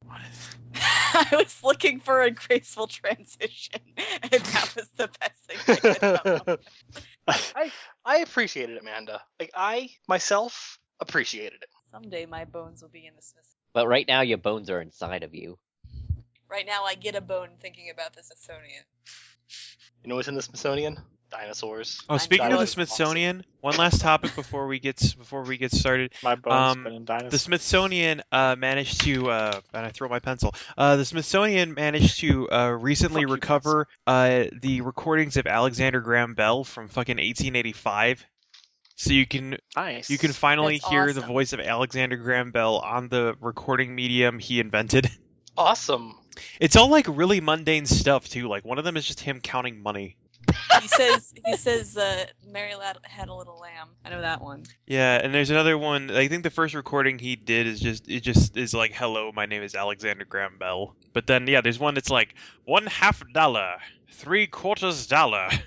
I was looking for a graceful transition, and that was the best thing I could come up with. I appreciated it, Amanda. Like, I, myself, appreciated it. Someday my bones will be in the Smithsonian. But right now, your bones are inside of you. Right now, I get a bone thinking about the Smithsonian. You know what's in the Smithsonian? Dinosaurs. Oh, speaking of the Dinosaurs. Smithsonian, one last topic before we get started. My bones been in dinosaurs. The Smithsonian managed to, and I throw my pencil. The Smithsonian managed to recently recover the recordings of Alexander Graham Bell from fucking 1885. So you can finally That's hear the awesome. voice of Alexander Graham Bell on the recording medium he invented. Awesome. It's all like really mundane stuff too. Like one of them is just him counting money. He says, Mary had a little lamb. I know that one. Yeah, and there's another one. I think the first recording he did is just is like, "Hello, my name is Alexander Graham Bell." But then yeah, there's one that's like $0.50, $0.75.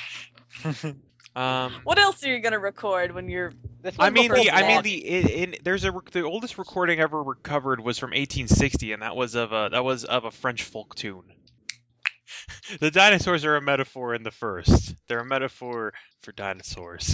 What else are you gonna record when you're? This I one mean before the that- the oldest recording ever recovered was from 1860, and that was of a French folk tune. The dinosaurs are a metaphor in the first. They're a metaphor for dinosaurs.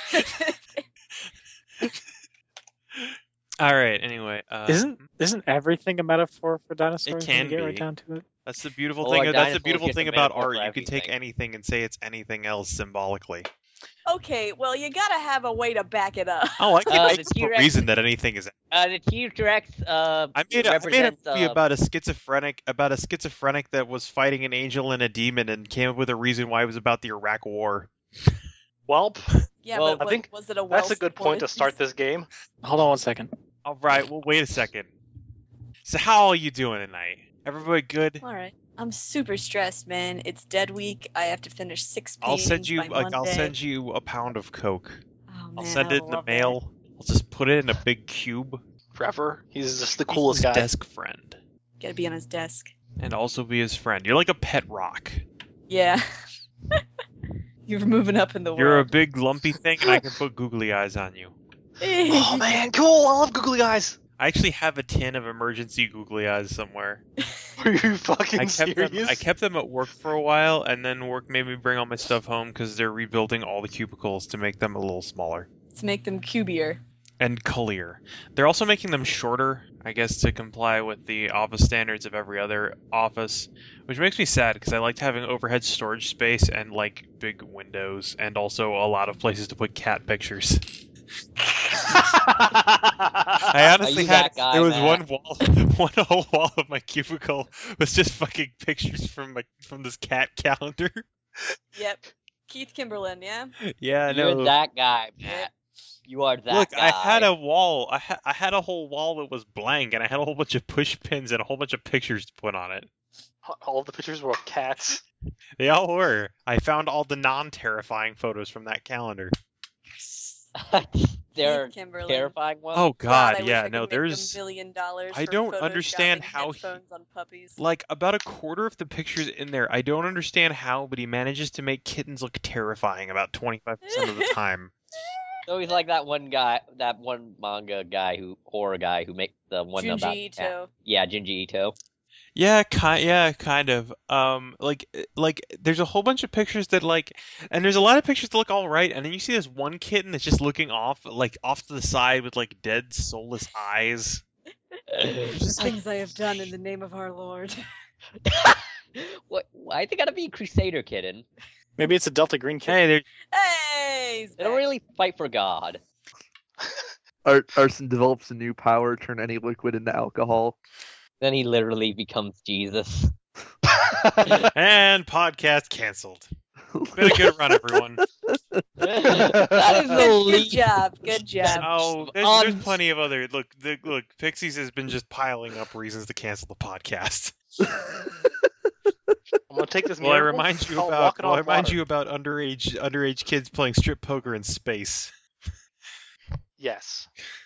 All right. Anyway, Isn't everything a metaphor for dinosaurs? It when can you get be. right down to it. that's the beautiful Or thing. That's the dinosaurs beautiful just thing a about metaphor art. for You can take everything. anything and say it's anything else symbolically. Okay, well, you gotta have a way to back it up. Oh, I can make the up a T-Rex- reason that anything is. The T-Rex I made a represents movie about a schizophrenic that was fighting an angel and a demon and came up with a reason why it was about the Iraq War. Welp, Yeah, Well, but I think was it a that's a good point to start this game. Hold on one second. All right. Well, wait a second. So how are you doing tonight? Everybody good? All right, I'm super stressed, man. It's dead week. I have to finish 6 I'll paintings send you by Monday. I'll send you a pound of Coke. Oh, man, I'll send I it in the love mail. I'll just put it in a big cube. Trevor, he's just the He's coolest his guy. desk friend. that. Gotta be on his desk. And also be his friend. You're like a pet rock. Yeah. You're moving up in the You're a world. big lumpy thing, and I can put googly eyes on you. Oh man, cool! I love googly eyes. I actually have a tin of emergency googly eyes somewhere. Are you fucking I serious? kept them at work for a while, and then work made me bring all my stuff home because they're rebuilding all the cubicles to make them a little smaller To make them cubier. and clear. They're also making them shorter, I guess, to comply with the office standards of every other office, which makes me sad because I liked having overhead storage space and like big windows, and also a lot of places to put cat pictures. I honestly you had that guy, there was Matt? one whole wall of my cubicle was just fucking pictures from this cat calendar. Yep. Keith Kimberlin, yeah? Yeah, I You're know. that guy, Matt. You are that Look, guy. I had a wall. I had a whole wall that was blank, and I had a whole bunch of push pins and a whole bunch of pictures to put on it. All of the pictures were of cats. They all were. I found all the non-terrifying photos from that calendar. They're Keith Kimberlin. terrifying ones. Oh God, I God, wish yeah, I could no, make there's $1 million I for don't understand photoshopping how he- headphones on puppies. like about a quarter of the pictures in there. I don't understand how, but he manages to make kittens look terrifying about 25% of the time. So he's like that one guy, that one manga guy horror guy who makes the one Junji about Ito. Yeah, Junji Ito. Yeah, kind of. Like there's a whole bunch of pictures that like, and there's a lot of pictures that look all right, and then you see this one kitten that's just looking off to the side with like dead, soulless eyes. Things I have done in the name of our Lord. What? Why they gotta be Crusader kitten? Maybe it's a Delta Green kid. Hey, there. Hey! he's They don't back. really fight for God. Arson develops a new power, turn any liquid into alcohol. Then he literally becomes Jesus. And podcast canceled. Been a good run, everyone. That is the Good least. job. Good job. Oh, there's plenty of other. Look, Pixies has been just piling up reasons to cancel the podcast. I'm gonna take this. Well, I miracle, remind you I'll about. walk it Well, I on remind water. you about underage kids playing strip poker in space. Yes.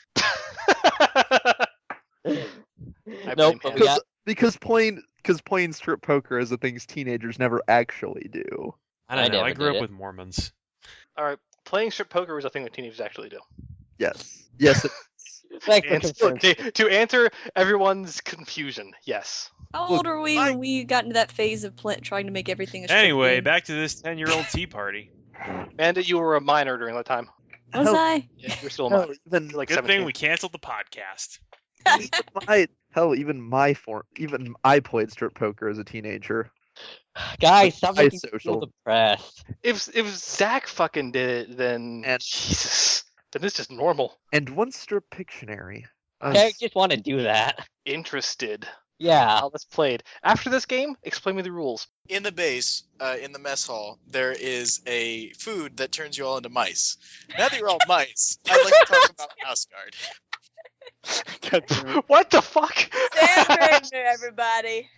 Nope. blame but we got- Because playing strip poker is the things teenagers never actually do. I don't I know. I never grew did up it. with Mormons. All right, playing strip poker is a thing that teenagers actually do. Yes. Yes. Thanks for Answer- confirming. to answer everyone's confusion, yes. How old are we when we got into that phase of trying to make everything a strip Anyway, game? back to this 10-year-old tea party. Amanda, you were a minor during that time. Was I? Yeah, you're still a Hell, minor. even You're like Good 17. thing we canceled the podcast. even I played strip poker as a teenager. Guys, stop I making me feel social. depressed. If Zach fucking did it, then And- Jesus, then it's just normal. And one strip Pictionary. I just want to do that. Interested. Yeah. How this played. After this game, explain me the rules. In the base, in the mess hall, there is a food that turns you all into mice. Now that you're all mice, I'd like to talk about Mouse Guard. God damn it. What the fuck? Sam Gravener, everybody.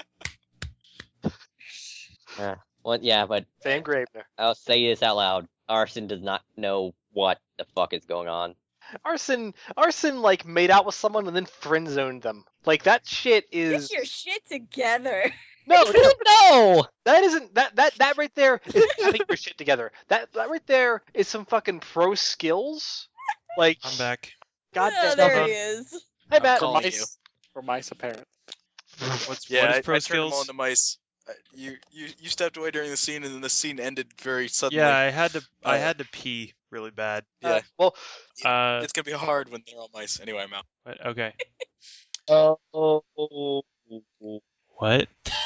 Well, yeah, but Sam Gravener. I'll say this out loud. Arson does not know what the fuck is going on. Arson like made out with someone and then friend zoned them. Like that shit is Get your shit together. no, no, No! that isn't that right there is having your shit together. That right there is some fucking pro skills. Like I'm back. God Oh, damn. there he is. Hi Matt. For For mice- mice, for mice apparent. What Yeah, is pro I turned them all skills? into mice. You stepped away during the scene, and then the scene ended very suddenly. Yeah, I had Uh, to pee really bad. Yeah. Well, It's gonna be hard when they're all mice. Anyway, I'm out. But okay. Oh. What?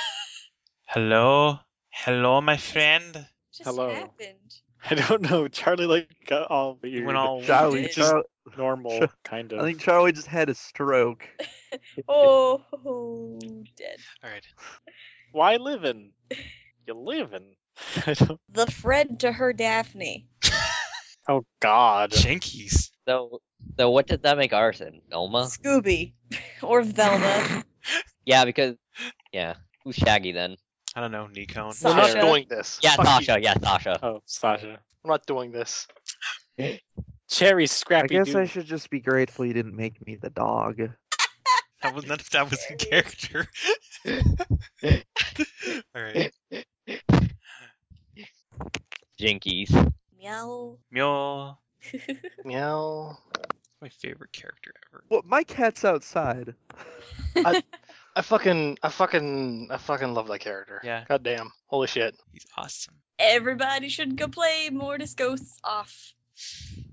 Hello, my friend. Just Hello. happened. I don't know. Charlie like got all You weird. went all Charlie, did. Just Char- normal, kind I of. think Charlie just had a stroke. Oh, dead. All right. Why living? You living? I don't. The Fred to her Daphne. Oh God. Jinkies. So what does that make Arson? Elma? Scooby. Or Velma. Yeah, because who's Shaggy then? I don't know, Nikon. So- we're not Sasha. doing this. Yeah, Fuck Sasha. you. Yeah, Sasha. Oh, Sasha. I'm not doing this. Cherry I Scrappy guess Doo. I should just be grateful you didn't make me the dog. That was in character. All right. Jinkies. Meow. Meow. Meow. My favorite character ever. What? My cat's outside. I fucking love that character. Yeah. God damn. Holy shit. He's awesome. Everybody should go play Mortis Ghosts off.